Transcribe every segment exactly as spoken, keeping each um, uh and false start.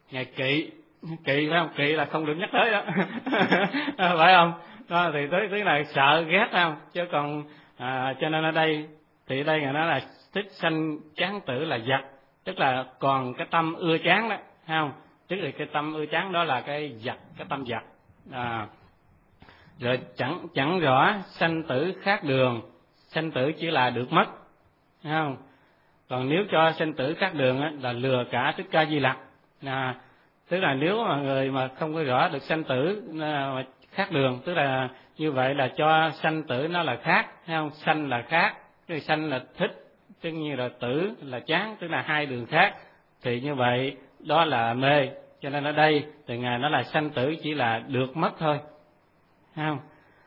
ngài kỵ kỵ phải không? Kỵ là không được nhắc tới đó phải không? Đó, thì tới tiếng là sợ ghét phải không? Chứ còn à, cho nên ở đây thì ở đây ngài nói là thích sanh chán tử là vật, tức là còn cái tâm ưa chán đó, thấy không? Tức là cái tâm ưa chán đó là cái vật, cái tâm vật. À, rồi chẳng chẳng rõ sanh tử khác đường, sanh tử chỉ là được mất, thấy không? Còn nếu cho sanh tử khác đường á, là lừa cả Thích Ca Di Lặc. À, tức là nếu mà người mà không có rõ được sanh tử mà khác đường, tức là như vậy là cho sanh tử nó là khác, thấy không? Sanh là khác, cái sanh là thích, tức như là tử là chán, tức là hai đường khác, thì như vậy đó là mê. Cho nên ở đây từ ngài nói là sanh tử chỉ là được mất thôi, thấy không?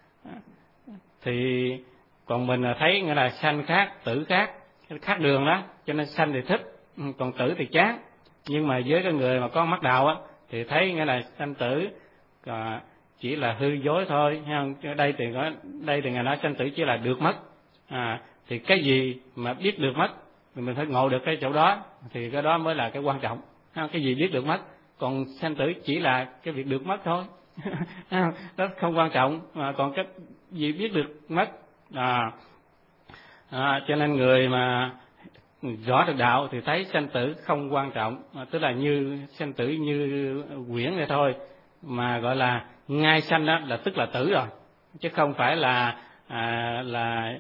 Thì còn mình là thấy nghĩa là sanh khác, tử khác, khác đường đó, cho nên sanh thì thích, còn tử thì chán. Nhưng mà với cái người mà có mắt đạo á, thì thấy nghĩa là sanh tử à, chỉ là hư dối thôi, thấy không? Ở đây thì có đây thì ngài nói sanh tử chỉ là được mất. À, thì cái gì mà biết được mất thì mình phải ngộ được cái chỗ đó, thì cái đó mới là cái quan trọng. Cái gì biết được mất, còn sanh tử chỉ là cái việc được mất thôi đó không quan trọng, mà còn cái gì biết được mất. À, à, cho nên người mà rõ được đạo thì thấy sanh tử không quan trọng, à, tức là như sanh tử như quyển này thôi, mà gọi là ngay sanh đó là tức là tử rồi, chứ không phải là à, là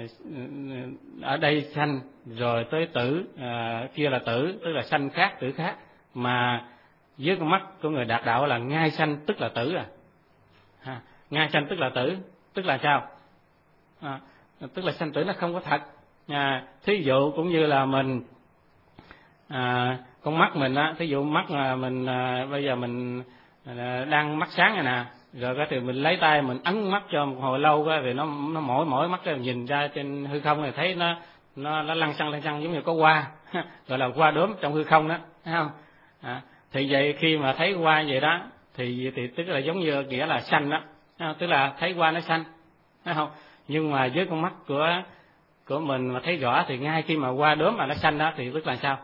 ở đây sanh rồi tới tử, à, kia là tử, tức là sanh khác tử khác, mà với con mắt của người đạt đạo là ngay sanh tức là tử à. À, ngay sanh tức là tử, tức là sao? À, tức là sanh tử nó không có thật. À, thí dụ cũng như là mình à, con mắt mình á, thí dụ mắt mà mình à, bây giờ mình à, đang mắt sáng này nè, rồi cái thì mình lấy tay mình ấn mắt cho một hồi lâu cái thì nó nó mỏi mỏi mắt cái nhìn ra trên hư không thì thấy nó nó nó lăn xăng lăn xăng giống như có hoa gọi là hoa đốm trong hư không đó, thấy không? À, thì vậy khi mà thấy hoa vậy đó thì thì tức là giống như nghĩa là xanh đó, tức là thấy hoa nó xanh, thấy không? Nhưng mà với con mắt của của mình mà thấy rõ thì ngay khi mà hoa đốm mà nó xanh đó thì tức là sao?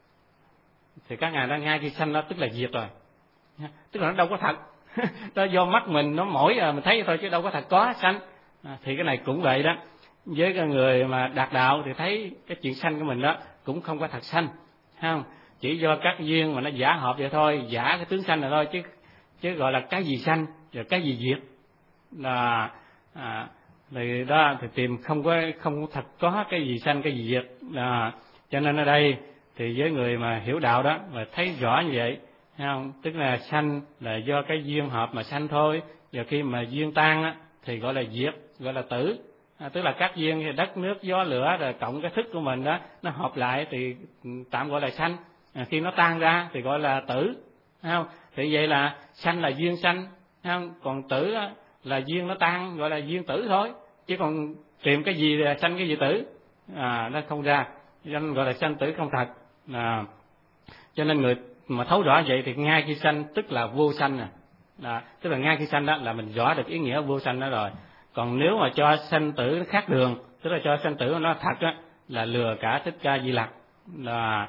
Thì các ngài đó ngay khi xanh đó tức là diệt rồi, tức là nó đâu có thật đó do mắt mình nó mỏi mình thấy thôi chứ đâu có thật có xanh. À, thì cái này cũng vậy đó, với cái người mà đạt đạo thì thấy cái chuyện xanh của mình đó cũng không có thật xanh, thấy không? Chỉ do các duyên mà nó giả hợp vậy thôi, giả cái tướng xanh này thôi, chứ chứ gọi là cái gì xanh rồi cái gì diệt là à, thì đó thì tìm không có không thật có cái gì xanh cái gì diệt. À, cho nên ở đây thì với người mà hiểu đạo đó mà thấy rõ như vậy, thấy không? Tức là sanh là do cái duyên hợp mà sanh thôi, và khi mà duyên tan á thì gọi là diệt, gọi là tử. À, tức là các duyên đất nước gió lửa rồi cộng cái thức của mình đó nó hợp lại thì tạm gọi là sanh. À, khi nó tan ra thì gọi là tử, thấy không? Thì vậy là sanh là duyên sanh, thấy không? Còn tử á, là duyên nó tan, gọi là duyên tử thôi, chứ còn tìm cái gì là sanh cái gì tử à, nó không ra, nên gọi là sanh tử không thật. À, cho nên người mà thấu rõ vậy thì ngay khi sanh tức là vô sanh nè, à, tức là ngay khi sanh đó là mình rõ được ý nghĩa vô sanh đó rồi. Còn nếu mà cho sanh tử nó khác đường, tức là cho sanh tử nó thật á, là lừa cả Thích Ca Di Lặc. Là,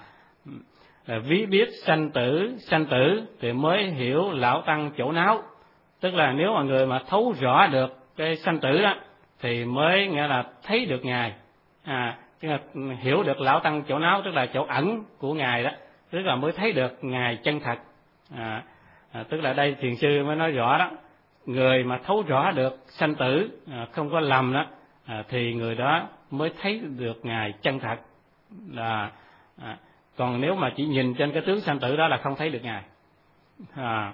là ví biết sanh tử sanh tử thì mới hiểu lão tăng chỗ náo, tức là nếu mà người mà thấu rõ được cái sanh tử á thì mới nghĩa là thấy được ngài, à, tức là hiểu được lão tăng chỗ náo, tức là chỗ ẩn của ngài đó, tức là mới thấy được ngài chân thật. À, à, tức là đây thiền sư mới nói rõ đó, người mà thấu rõ được sanh tử à, không có lầm đó, à, thì người đó mới thấy được ngài chân thật. Là à, còn nếu mà chỉ nhìn trên cái tướng sanh tử đó là không thấy được ngài. À,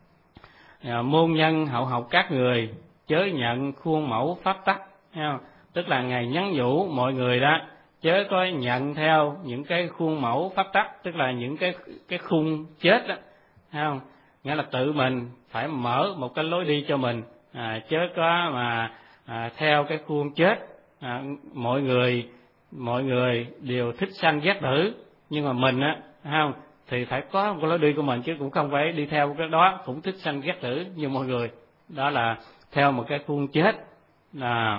à, môn nhân hậu học các người chớ nhận khuôn mẫu pháp tắc, thấy không? Tức là ngài nhắn nhủ mọi người đó chớ có nhận theo những cái khuôn mẫu pháp tắc, tức là những cái cái khung chết đó, thấy không? Nghĩa là tự mình phải mở một cái lối đi cho mình, à, chớ có mà à, theo cái khuôn chết. À, mọi người mọi người đều thích sanh ghét tử, nhưng mà mình á, thấy không, thì phải có một cái lối đi của mình, chứ cũng không phải đi theo cái đó cũng thích sanh ghét tử như mọi người. Đó là theo một cái khuôn chết, là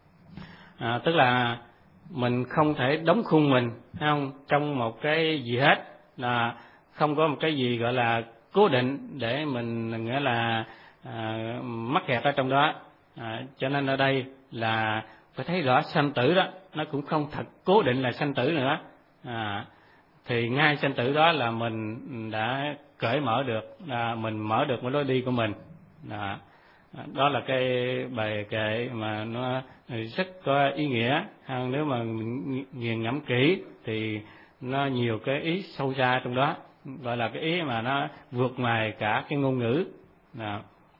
à, tức là mình không thể đóng khung mình, thấy không, trong một cái gì hết, là không có một cái gì gọi là cố định để mình nghĩa là à, mắc kẹt ở trong đó. À, cho nên ở đây là phải thấy rõ sanh tử đó nó cũng không thật cố định là sanh tử nữa. À, thì ngay sanh tử đó là mình đã cởi mở được, à, mình mở được một lối đi của mình. À, đó là cái bài kệ mà nó rất có ý nghĩa. À, nếu mà nghiền ngẫm kỹ thì nó nhiều cái ý sâu xa trong đó, gọi là cái ý mà nó vượt ngoài cả cái ngôn ngữ. À,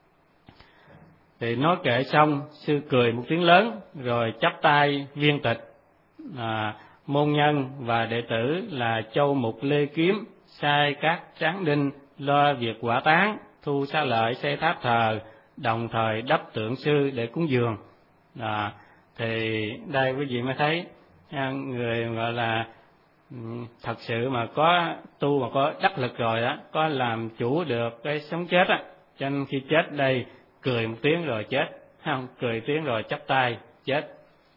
thì nói kệ xong, sư cười một tiếng lớn rồi chắp tay viên tịch. À, môn nhân và đệ tử là Châu Mục Lê Kiếm sai các tráng đinh lo việc hỏa táng, thu xá lợi, xây tháp thờ, đồng thời đắp tượng sư để cúng dường. À, thì đây quý vị mới thấy người gọi là thật sự mà có tu mà có đắc lực rồi đó, có làm chủ được cái sống chết á, cho nên khi chết đây cười một tiếng rồi chết, không cười tiếng rồi chắp tay chết.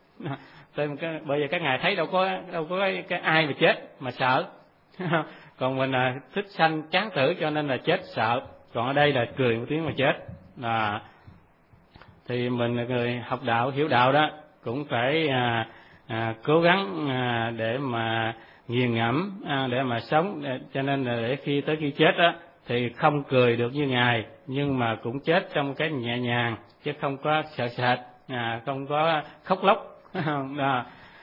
Bởi vì các ngài thấy đâu có đâu có cái, cái ai mà chết mà sợ. Còn mình là thích sanh chán tử cho nên là chết sợ, còn ở đây là cười một tiếng mà chết. À, thì mình là người học đạo hiểu đạo đó cũng phải à, à, cố gắng à, để mà nghiền ngẫm, à, để mà sống, để, cho nên là để khi tới khi chết á thì không cười được như ngài, nhưng mà cũng chết trong cái nhẹ nhàng chứ không có sợ sệt, à, không có khóc lóc. À,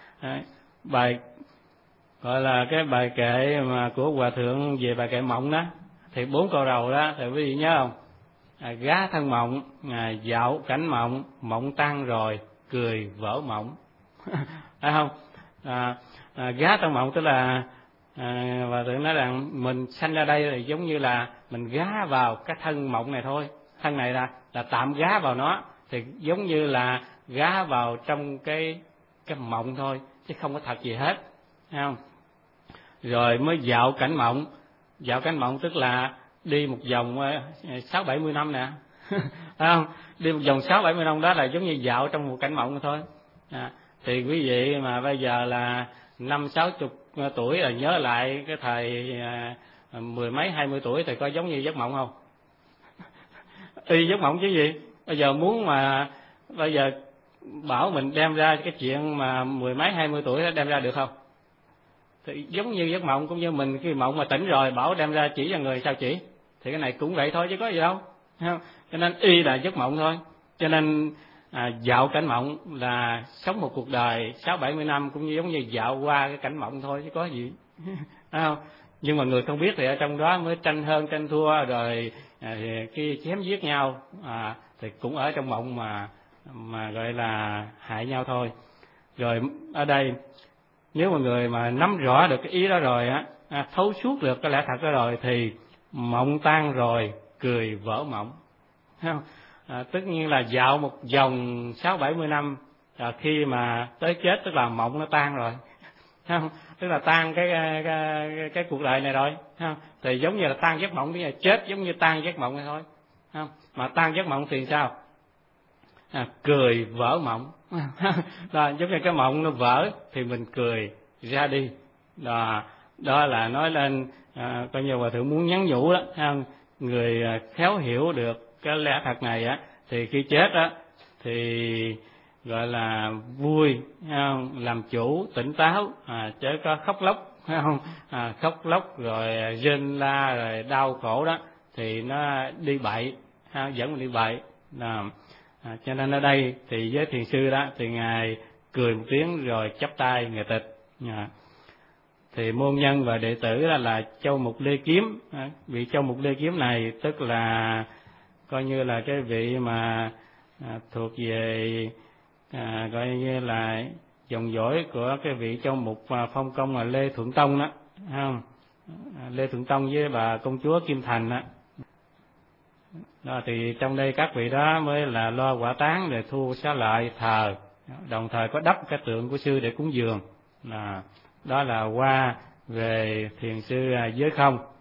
bài gọi là cái bài kệ mà của hòa thượng về bài kệ mộng đó, thì bốn câu đầu đó thì quý vị nhớ không? À, gá thân mộng, à, dạo cảnh mộng, mộng tan rồi cười vỡ mộng. Phải không? À, à, gá thân mộng tức là à, hòa thượng nói rằng mình sanh ra đây là giống như là mình gá vào cái thân mộng này thôi, thân này là là tạm gá vào nó, thì giống như là gá vào trong cái cái mộng thôi chứ không có thật gì hết, thấy không? Rồi mới dạo cảnh mộng, dạo cảnh mộng tức là đi một vòng sáu bảy mươi năm nè, thấy không? Đi một vòng sáu bảy mươi năm đó là giống như dạo trong một cảnh mộng thôi. À, thì quý vị mà bây giờ là năm sáu chục tuổi là nhớ lại cái thời à, mười mấy hai mươi tuổi thì có giống như giấc mộng không? Y giấc mộng chứ gì? Bây giờ muốn mà bây giờ bảo mình đem ra cái chuyện mà mười mấy hai mươi tuổi đó đem ra được không? Thì giống như giấc mộng, cũng như mình khi mộng mà tỉnh rồi bảo đem ra chỉ cho người sao chỉ, thì cái này cũng vậy thôi chứ có gì đâu, không? Cho nên y là giấc mộng thôi. Cho nên à, dạo cảnh mộng là sống một cuộc đời sáu bảy mươi năm cũng như giống như dạo qua cái cảnh mộng thôi chứ có gì. Không? Nhưng mà người không biết thì ở trong đó mới tranh hơn tranh thua rồi à, khi chém giết nhau, à, thì cũng ở trong mộng mà mà gọi là hại nhau thôi. Rồi ở đây nếu mà người mà nắm rõ được cái ý đó rồi á, à, thấu suốt được cái lẽ thật đó rồi thì mộng tan rồi cười vỡ mộng. Thấy không? À, tất nhiên là dạo một vòng sáu bảy mươi năm, à, khi mà tới chết tức là mộng nó tan rồi. Thấy không? Tức là tan cái cái, cái, cái cuộc đời này rồi. Thấy không? Thì giống như là tan giấc mộng, thì chết giống như tan giấc mộng này thôi. Thấy không? Mà tan giấc mộng thì sao? À, cười vỡ mộng. Đó, giống như cái mộng nó vỡ thì mình cười ra đi. Đó, đó là nói lên à, coi như hòa thượng muốn nhắn nhủ đó, không? Người à, khéo hiểu được cái lẽ thật này á thì khi chết á thì gọi là vui, không? Làm chủ tỉnh táo, à, chứ có khóc lóc, không? À, khóc lóc rồi rên la rồi đau khổ đó thì nó đi bậy, ha, dẫn mình đi bậy. Đó. À, cho nên ở đây thì với thiền sư đó thì ngài cười một tiếng rồi chắp tay ngài tịch. À, thì môn nhân và đệ tử là, là Châu Mục Lê Kiếm. À, vị Châu Mục Lê Kiếm này tức là coi như là cái vị mà à, thuộc về à, coi như là dòng dõi của cái vị Châu Mục Phong Công là Lê Thượng Tông đó, không? À, Lê Thượng Tông với bà công chúa Kim Thành đó. Đó thì trong đây các vị đó mới là lo hỏa táng rồi thu xá lợi thờ, đồng thời có đắp cái tượng của sư để cúng dường. À, đó là qua về thiền sư giới không.